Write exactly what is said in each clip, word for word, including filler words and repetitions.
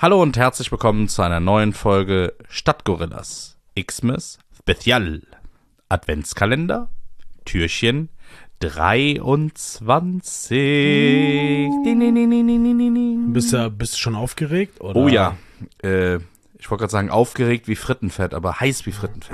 Hallo und herzlich willkommen zu einer neuen Folge Stadtgorillas Xmas Spezial Adventskalender Türchen dreiundzwanzig. Ding, ding, ding, ding, ding, ding, ding. Bist du, bist du schon aufgeregt? Oder? Oh ja, äh, ich wollte gerade sagen aufgeregt wie Frittenfett, aber heiß wie Frittenfett.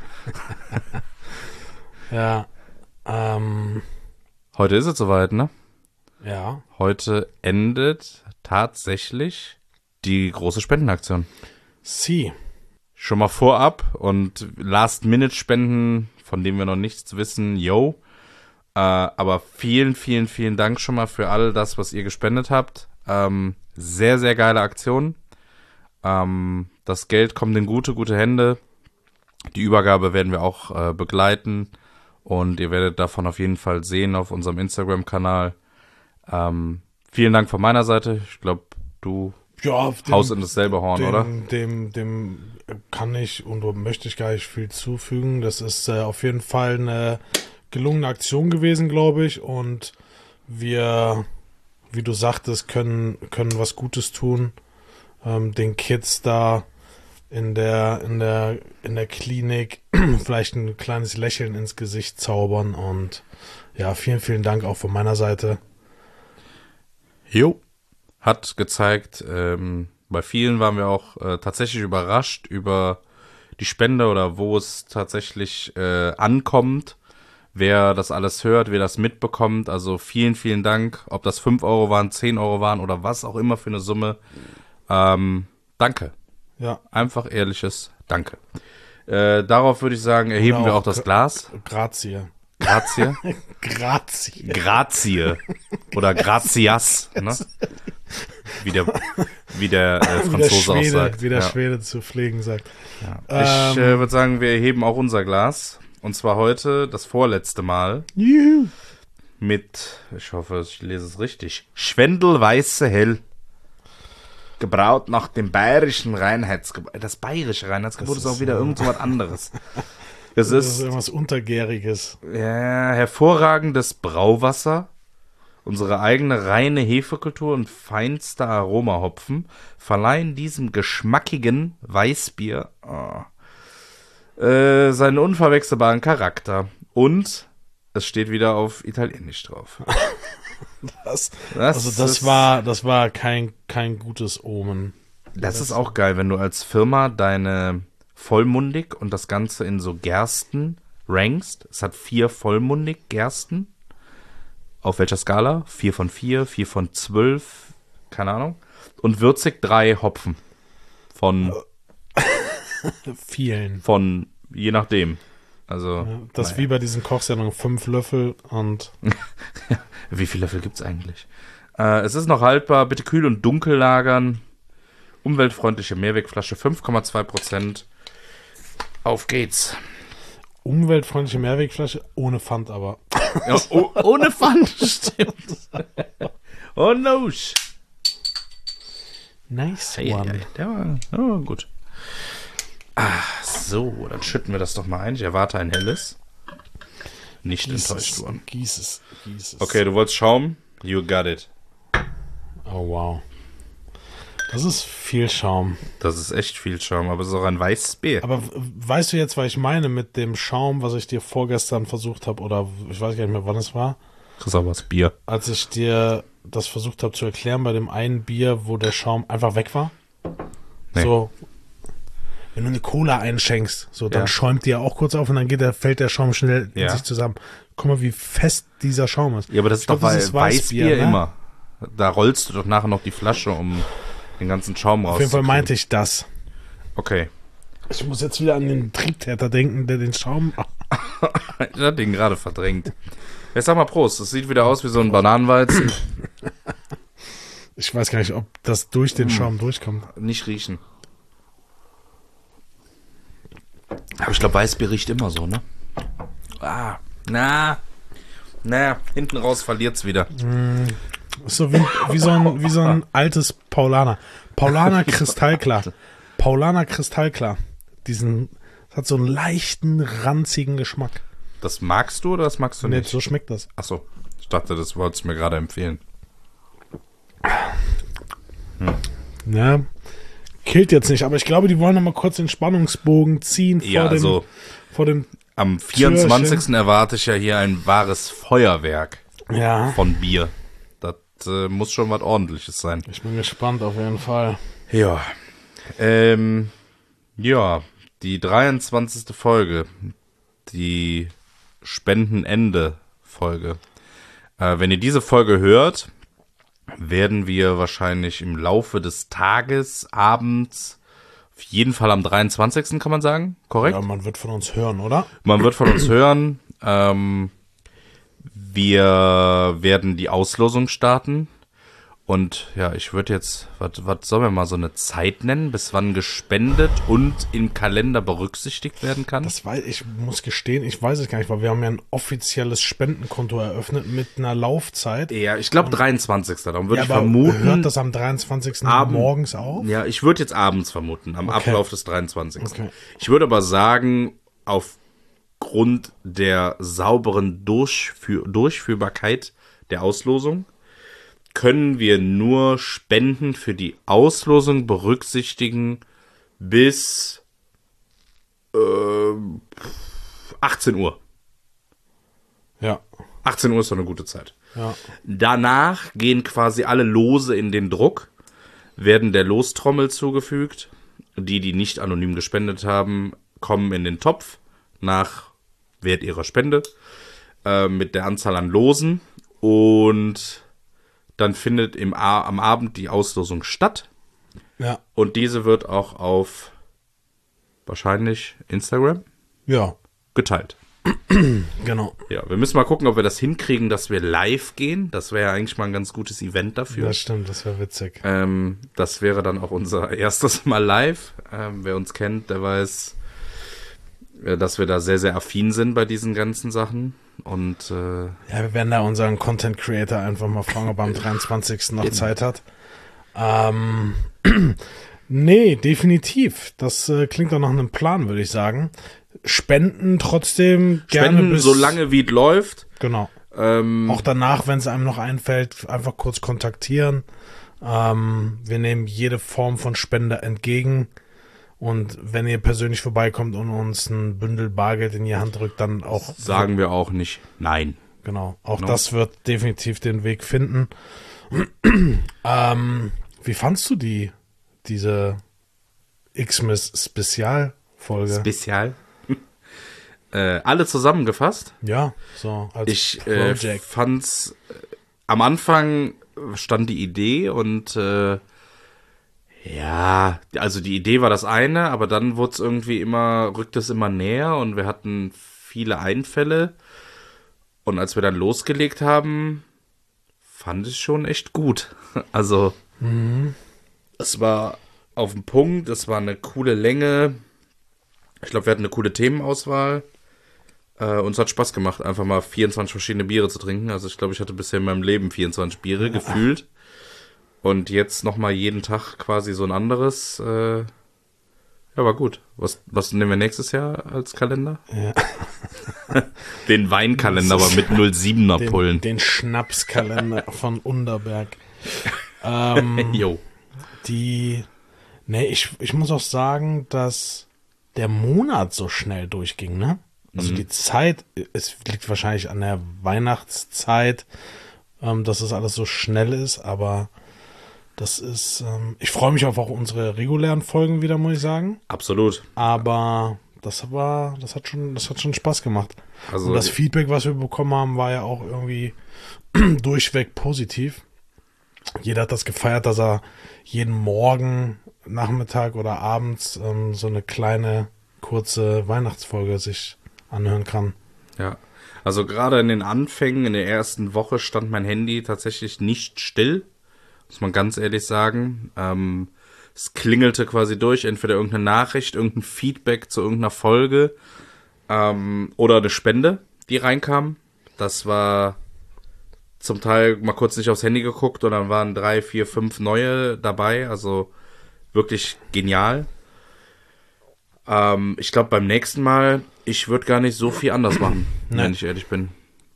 Ja, ähm, Heute ist es soweit, ne? ja. Heute endet tatsächlich die große Spendenaktion. Sie. Schon mal vorab und Last-Minute-Spenden, von denen wir noch nichts wissen, yo. Äh, aber vielen, vielen, vielen Dank schon mal für all das, was ihr gespendet habt. Ähm, sehr, sehr geile Aktion. Ähm, das Geld kommt in gute, gute Hände. Die Übergabe werden wir auch äh, begleiten und ihr werdet davon auf jeden Fall sehen auf unserem Instagram-Kanal. Ähm, vielen Dank von meiner Seite. Ich glaube, du Ja, dem, haust in dasselbe Horn, dem, oder? Dem, dem kann ich und möchte ich gar nicht viel zufügen. Das ist äh, auf jeden Fall eine gelungene Aktion gewesen, glaube ich. Und wir, wie du sagtest, können, können was Gutes tun. Ähm, den Kids da in der, in der, in der Klinik vielleicht ein kleines Lächeln ins Gesicht zaubern. Und ja, vielen, vielen Dank auch von meiner Seite. Jo. Hat gezeigt, ähm, bei vielen waren wir auch äh, tatsächlich überrascht über die Spende oder wo es tatsächlich äh, ankommt, wer das alles hört, wer das mitbekommt. Also vielen, vielen Dank, ob das fünf Euro waren, zehn Euro waren oder was auch immer für eine Summe. Ähm, danke. Ja. Einfach ehrliches Danke. Äh, darauf würde ich sagen, erheben Oder wir auch auch das Gra- Glas. Grazie. Grazie. Grazie. Grazie. Oder Grazias, ne? Wie der, wie der äh, Wie der Franzose auch Schwede, sagt. wie der Ja. Schwede zu pflegen sagt. Ja. Ähm, Ich äh, würde sagen, wir erheben auch unser Glas. Und zwar heute das vorletzte Mal Juhu. mit, ich hoffe, ich lese es richtig, Schwendelweiße Hell. Gebraut nach dem bayerischen Reinheitsgebot. Das bayerische Reinheitsgebot Das ist auch ist, wieder äh, irgend so was anderes. Es Das ist ist irgendwas Untergäriges. ja, hervorragendes Brauwasser, unsere eigene reine Hefekultur und feinster Aromahopfen verleihen diesem geschmackigen Weißbier oh, äh, seinen unverwechselbaren Charakter. Und es steht wieder auf Italienisch drauf. Das, Das also das ist, war, das war kein, kein gutes Omen. Das ist auch geil, wenn du als Firma deine vollmundig und das Ganze in so Gersten rankst. Es hat vier vollmundig Gersten. Auf welcher Skala? Vier von vier, vier von zwölf, keine Ahnung. Und würzig drei Hopfen. Von, Vielen. von je nachdem. Also, Das naja. wie bei diesen Kochsendungen, fünf Löffel und Wie viele Löffel gibt's eigentlich? Äh, es ist noch haltbar. Bitte kühl und dunkel lagern. Umweltfreundliche Mehrwegflasche, fünf Komma zwei Prozent. Auf geht's. umweltfreundliche Mehrwegflasche, ohne Pfand aber. Ja, oh, ohne Pfand, stimmt. Oh no. Nice Hey, one. hey, der war, der war gut. Ah, so, dann schütten wir das doch mal ein. Ich erwarte ein helles. Nicht Gieß enttäuscht es, worden. gieß es, gieß es. Okay, du wolltest Schaum? You got it. Oh wow. Das ist viel Schaum. Das ist echt viel Schaum, aber es ist auch ein weißes Bier. Aber w- weißt du jetzt, was ich meine mit dem Schaum, was ich dir vorgestern versucht habe, oder ich weiß gar nicht mehr, wann es war, Das ist aber das Bier. als ich dir das versucht habe zu erklären bei dem einen Bier, wo der Schaum einfach weg war? Nee. So, wenn du eine Cola einschenkst, so, dann Ja. schäumt die ja auch kurz auf und dann geht der, fällt der Schaum schnell in Ja. sich zusammen. Guck mal, wie fest dieser Schaum ist. Ja, aber das ist Ich glaub, doch das Wei- ist Weißbier, Weißbier, ne? immer. Da rollst du doch nachher noch die Flasche, um den ganzen Schaum Auf jeden Fall rauszukriegen. meinte ich das. Okay. Ich muss jetzt wieder an den Triebtäter denken, der den Schaum... Ich hab den gerade verdrängt. Jetzt sag mal Prost. Das sieht wieder aus wie so ein Bananenweizen. Ich weiß gar nicht, ob das durch den Schaum durchkommt. Nicht riechen. Aber ich glaube, Weißbier riecht immer so, ne? Ah, na, na, hinten raus verliert's wieder. Ist so wie, wie, so ein, wie so ein altes Paulaner. Paulaner Kristallklar. Paulaner Kristallklar. Diesen, das hat so einen leichten, ranzigen Geschmack. Das magst du oder das magst du Nee, nicht? so schmeckt das. Achso, ich dachte, das wolltest du mir gerade empfehlen. Ja, killt jetzt nicht, aber ich glaube, die wollen noch mal kurz den Spannungsbogen ziehen vor, Ja, dem, also vor dem... am vierundzwanzigsten erwarte ich ja hier ein wahres Feuerwerk Ja, von Bier. Das äh, muss schon was Ordentliches sein. ich bin gespannt auf jeden Fall. Ja. Ähm, ja, die dreiundzwanzigste Folge, die Spendenende-Folge. Äh, wenn ihr diese Folge hört, werden wir wahrscheinlich im Laufe des Tages, abends, auf jeden Fall am dreiundzwanzigsten kann man sagen, korrekt? Ja, man wird von uns hören, oder? Man wird von uns hören. Ähm, wir werden die Auslosung starten. Und ja, ich würde jetzt, was was sollen wir mal so eine Zeit nennen, bis wann gespendet und im Kalender berücksichtigt werden kann? Das weiß ich, muss gestehen, ich weiß es gar nicht, weil wir haben ja ein offizielles Spendenkonto eröffnet mit einer Laufzeit. Ja, ich glaube dreiundzwanzigsten Darum würde Ja, ich aber vermuten. hört das am dreiundzwanzigsten Abend- morgens auf? Ja, ich würde jetzt abends vermuten, am Okay. Ablauf des dreiundzwanzigsten Okay. Ich würde aber sagen, aufgrund der sauberen Durchführ Durchführbarkeit der Auslosung können wir nur Spenden für die Auslosung berücksichtigen bis äh, achtzehn Uhr. Ja, achtzehn Uhr ist doch eine gute Zeit. ja. Danach gehen quasi alle Lose in den Druck, werden der Lostrommel zugefügt. Die, die nicht anonym gespendet haben, kommen in den Topf nach Wert ihrer Spende äh, mit der Anzahl an Losen. Und dann findet im A- am Abend die Auslosung statt. Ja, Und diese wird auch auf wahrscheinlich Instagram ja, geteilt. genau. Ja, wir müssen mal gucken, ob wir das hinkriegen, dass wir live gehen. Das wäre ja eigentlich mal ein ganz gutes Event dafür. Das stimmt, das wäre witzig. Ähm, das wäre dann auch unser erstes Mal live. Ähm, wer uns kennt, der weiß, äh, dass wir da sehr, sehr affin sind bei diesen ganzen Sachen. Und äh, Ja, wir werden da unseren Content Creator einfach mal fragen, ob er am dreiundzwanzigsten noch Zeit hat. Ähm, nee, definitiv. Das äh, klingt doch nach einem Plan, würde ich sagen. Spenden trotzdem gerne spenden bis... so lange, wie es läuft. Genau. Ähm, Auch danach, wenn es einem noch einfällt, einfach kurz kontaktieren. Ähm, wir nehmen jede Form von Spende entgegen. Und wenn ihr persönlich vorbeikommt und uns ein Bündel Bargeld in die Hand drückt, dann auch... sagen wir auch nicht nein. Genau, auch No. das wird definitiv den Weg finden. ähm, wie fandst du die, diese Xmas-Spezialfolge? Spezial. äh, alle zusammengefasst. Ja, so als Ich äh, Project. fand's, äh, am Anfang stand die Idee und äh, ja, also die Idee war das eine, aber dann wurde es irgendwie immer, rückt es immer näher und wir hatten viele Einfälle. Und als wir dann losgelegt haben, fand ich schon echt gut. Also, es war auf den Punkt, es war eine coole Länge. Ich glaube, wir hatten eine coole Themenauswahl. Äh, uns hat Spaß gemacht, einfach mal vierundzwanzig verschiedene Biere zu trinken. Also ich glaube, ich hatte bisher in meinem Leben vierundzwanzig Biere gefühlt. Und jetzt nochmal jeden Tag quasi so ein anderes. Äh, ja, war gut. Was, was nehmen wir nächstes Jahr als Kalender? Ja. Den Weinkalender, aber mit null Komma siebener Den, Pullen. den Schnapskalender von Underberg. Ähm, Jo. die, nee, ich, ich muss auch sagen, dass der Monat so schnell durchging, ne? Also die Zeit, es liegt wahrscheinlich an der Weihnachtszeit, ähm, dass es alles so schnell ist, aber das ist, ähm, ich freue mich auf auch unsere regulären Folgen wieder, muss ich sagen. Absolut. Aber das war, das hat schon, das hat schon Spaß gemacht. Also Und das Feedback, was wir bekommen haben, war ja auch irgendwie durchweg positiv. Jeder hat das gefeiert, dass er jeden Morgen, Nachmittag oder abends ähm, so eine kleine, kurze Weihnachtsfolge sich anhören kann. Ja, also gerade in den Anfängen, in der ersten Woche stand mein Handy tatsächlich nicht still, muss man ganz ehrlich sagen. Ähm, es klingelte quasi durch, entweder irgendeine Nachricht, irgendein Feedback zu irgendeiner Folge ähm, oder eine Spende, die reinkam. Das war zum Teil mal kurz nicht aufs Handy geguckt und dann waren drei, vier, fünf neue dabei, also wirklich genial. Ähm, ich glaube, beim nächsten Mal, ich würde gar nicht so viel anders machen, Nee. wenn ich ehrlich bin.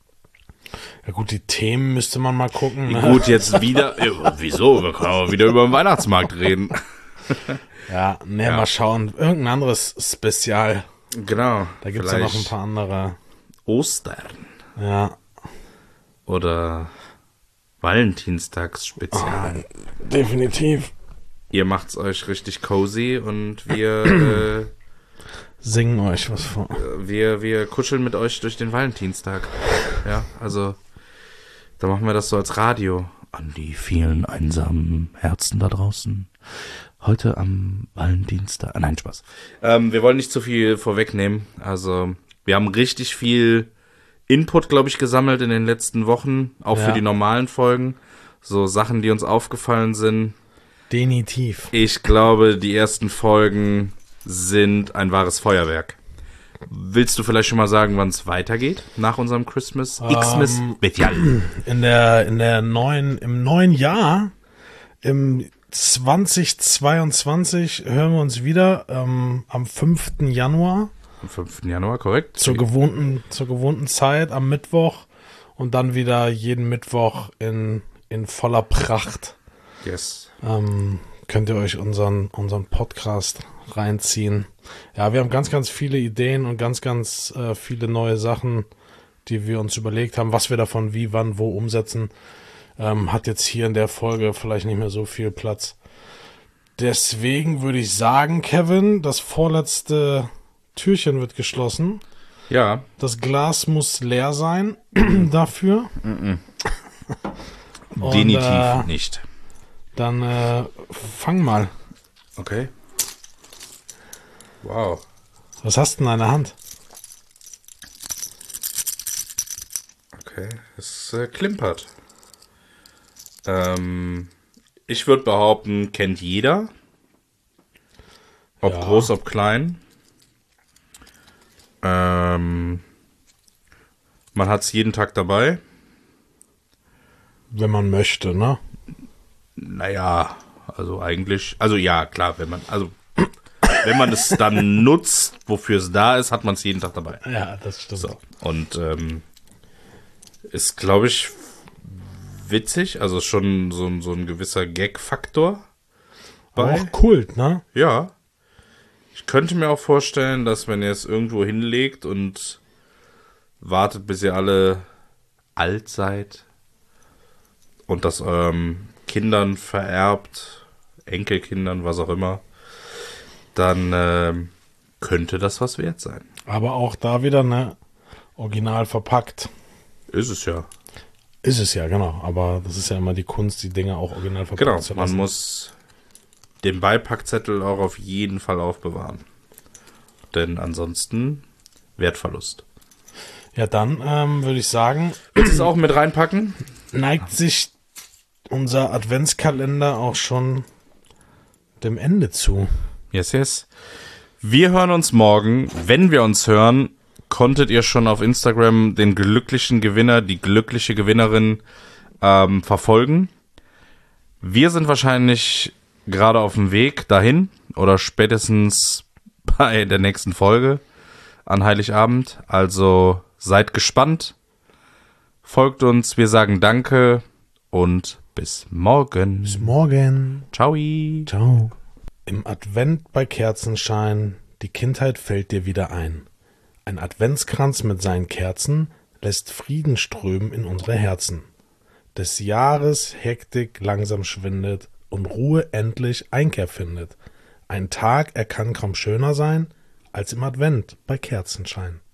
Ja gut, die Themen müsste man mal gucken. Ne? Gut, jetzt wieder. Ja, wieso? Wir können auch wieder über den Weihnachtsmarkt reden. Ja, ne, Ja. mal schauen. Irgendein anderes Spezial. Genau. Da gibt es ja noch ein paar andere. Ostern Ja, oder Valentinstagsspezial. definitiv. Ihr macht's euch richtig cozy und wir, äh, Singen euch was vor. wir, wir kuscheln mit euch durch den Valentinstag. Ja, also da machen wir das so als Radio. An die vielen einsamen Herzen da draußen. Heute am Valentinstag. Ah, nein, Spaß. Ähm, wir wollen nicht zu viel vorwegnehmen. Also wir haben richtig viel Input, glaube ich, gesammelt in den letzten Wochen. Auch Ja. für die normalen Folgen. So Sachen, die uns aufgefallen sind. Definitiv. Ich glaube, die ersten Folgen sind ein wahres Feuerwerk. Willst du vielleicht schon mal sagen, wann es weitergeht nach unserem Christmas Xmas Ähm, Spezial? In der, in der neuen, im neuen Jahr, im zwanzig zweiundzwanzig, hören wir uns wieder ähm, am fünften Januar Am fünften Januar, korrekt? zur gewohnten, zur gewohnten Zeit am Mittwoch und dann wieder jeden Mittwoch in, in voller Pracht. Yes. Ähm, könnt ihr euch unseren, unseren Podcast reinziehen. Ja, wir haben ganz, ganz viele Ideen und ganz, ganz äh, viele neue Sachen, die wir uns überlegt haben, was wir davon wie, wann, wo umsetzen. Ähm, hat jetzt hier in der Folge vielleicht nicht mehr so viel Platz. Deswegen würde ich sagen, Kevin, das vorletzte Türchen wird geschlossen. Ja, Das Glas muss leer sein dafür. Und, definitiv äh, nicht. Dann äh, fang mal. Okay. Wow. Was hast du denn in deiner Hand? Okay, es äh, klimpert. Ähm, ich würde behaupten, kennt jeder. Ob Ja. groß, ob klein. Ähm, man hat es jeden Tag dabei. Wenn man möchte, ne? Naja, also eigentlich, also ja, klar, wenn man, also wenn man es dann nutzt, wofür es da ist, hat man es jeden Tag dabei. Ja, das stimmt. So. Und ähm, ist, glaube ich, witzig, also schon so, ein- so ein gewisser Gag-Faktor Aber bei. auch Kult, ne? Ja. Ich könnte mir auch vorstellen, dass wenn ihr es irgendwo hinlegt und wartet, bis ihr alle alt seid und das eurem Kindern vererbt, Enkelkindern, was auch immer, dann ähm, könnte das was wert sein. Aber auch da wieder, ne? Original verpackt. Ist es ja. Ist es ja, genau. Aber das ist ja immer die Kunst, die Dinge auch original verpackt Genau, zu man lassen. muss den Beipackzettel auch auf jeden Fall aufbewahren. Denn ansonsten Wertverlust. Ja, dann ähm, würde ich sagen, Willst du es auch mit reinpacken? neigt sich unser Adventskalender auch schon dem Ende zu. Yes, yes. Wir hören uns morgen. Wenn wir uns hören, konntet ihr schon auf Instagram den glücklichen Gewinner, die glückliche Gewinnerin ähm, verfolgen. Wir sind wahrscheinlich gerade auf dem Weg dahin oder spätestens bei der nächsten Folge an Heiligabend. Also seid gespannt. Folgt uns. Wir sagen Danke und bis morgen. Bis morgen. Ciao. Ciao. Im Advent bei Kerzenschein, die Kindheit fällt dir wieder ein. Ein Adventskranz mit seinen Kerzen lässt Frieden strömen in unsere Herzen. Des Jahres Hektik langsam schwindet und Ruhe endlich Einkehr findet. Ein Tag, er kann kaum schöner sein, als im Advent bei Kerzenschein.